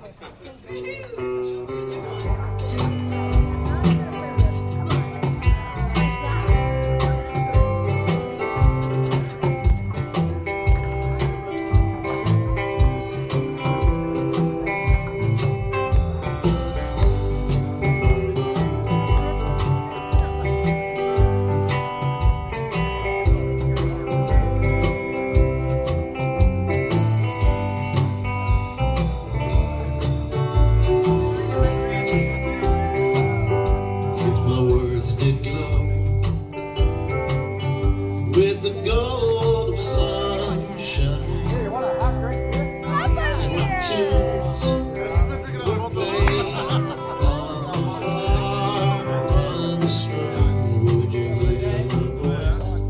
With the gold of sunshine, and my tunes were played on the harp and the string. Would you hear the voice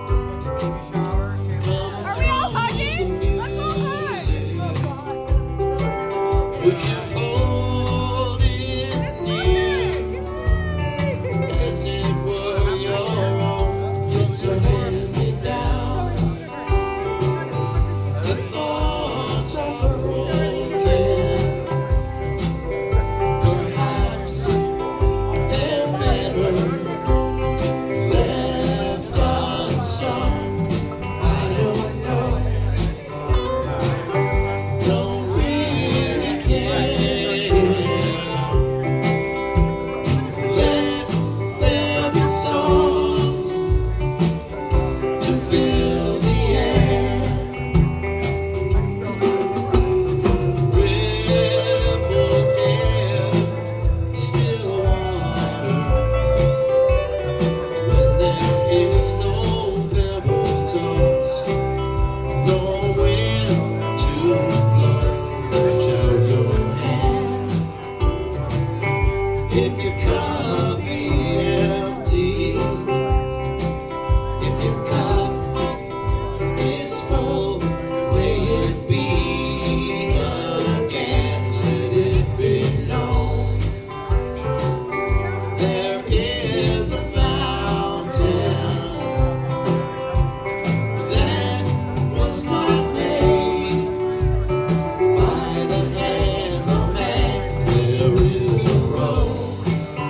come through the music? Would you hold it near as it were your own? So hand me down. The thoughts are broken. Perhaps they're better left unsung. I don't know. Don't really care. Let there be songs to fill the air. Ripple air, still water. When there is no pebble toss, no wind to blow. Reach out your hand. If your cup be empty, if your cup is full, may it be again. Let it be known there is a fountain that was not made by the hands of man. There is a road,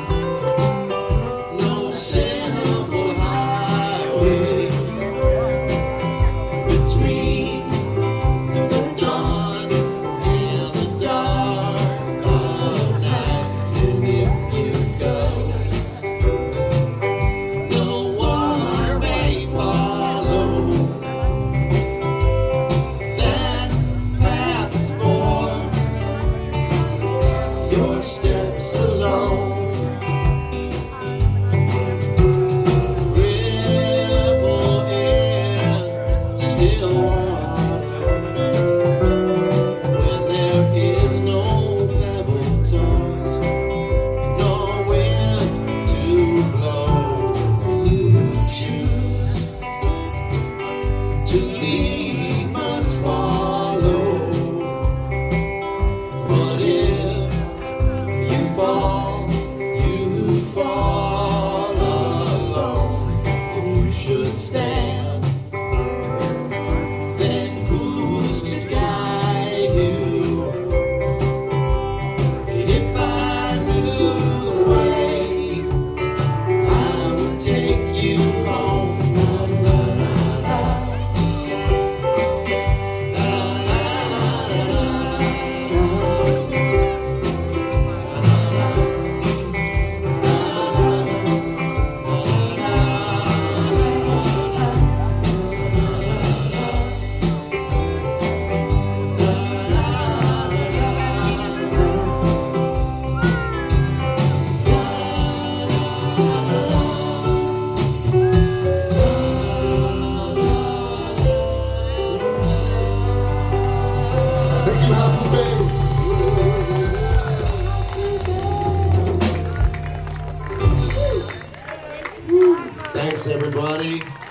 no simple highway between the dawn and the dark of night. And if you go, no one may follow. That path is for your steps alone. Ripple air, still water. When there is no pebble toss, no wind to blow. You choose to lead, must follow. But if you fall alone. If you should stand, then who's to guide you? And if I knew the way, I would take you home. La, la, la, la, la, Thanks, everybody.